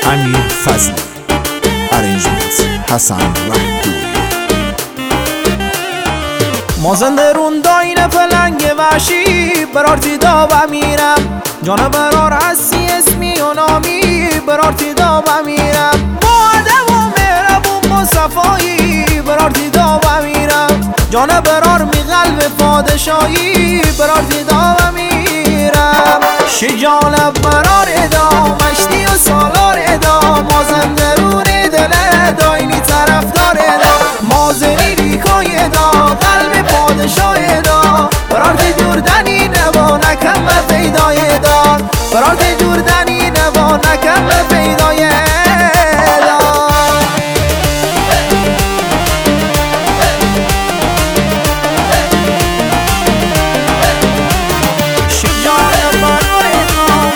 امیر فضلی، ارنجمنت حسن رهدوی. ما زنده رون داین پلنگ وحشی برارتی دابا میرم، جان برار هستی اسمی و نامی برارتی دابا میرم، با ادب و مهربون با صفایی برارتی دابا میرم، جان برار می قلب پادشاهی برارتی دابا میرم. شجال برار ادا مشتی و سالار ادا، ما زنده رون دل داینی طرفدار ادا، مازنی ریکای ادا قلب پادشاه دا، برارتی جوردنی نوا نکم به پیدای دا، برارتی جوردنی نوا نکم به پیدای دا. شجاع برار ادا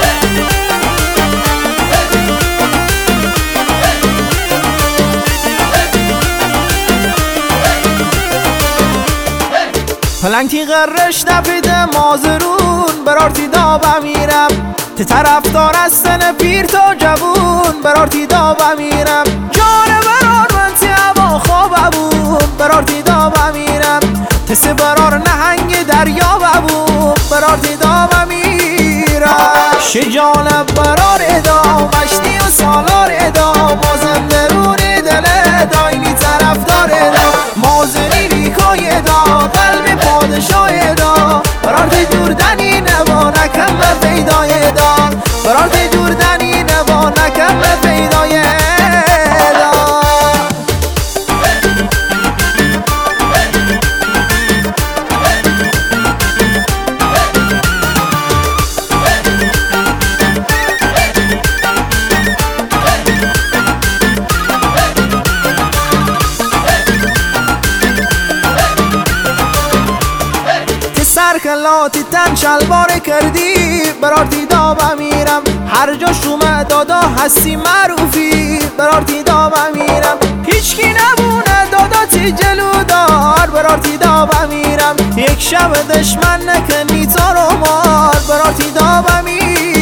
پلنگ تیغرش نپیده مازرون برارتی دابا میرم، ته طرفدار هستن پیر تا جوون برارتی دابا میرم، جان برار من تی هوا خواب بون برارتی دابا میرم، تسه برار نهنگ دریا ببون برارتی دابا میرم. شجال برار ادا مشتی و سالار ادا، ما زنده رون دل داینی طرفدار ادا، مازنی ریکای ادا قلب پادشاه دا، برارتی جوردنی نوا نکم به پیدای دا، برارتی جوردنی نوا نکم به پیدای دا. سرکلاتی تن شلوار کردی برارتی دابا میرم، هر جا شومه دادا هستی معروفی برارتی دابا میرم، هیچکی نبونه دادا تی جلودار برارتی دابا میرم، یک شب دشمن نکنی تا رو مار برارتی دابا میرم.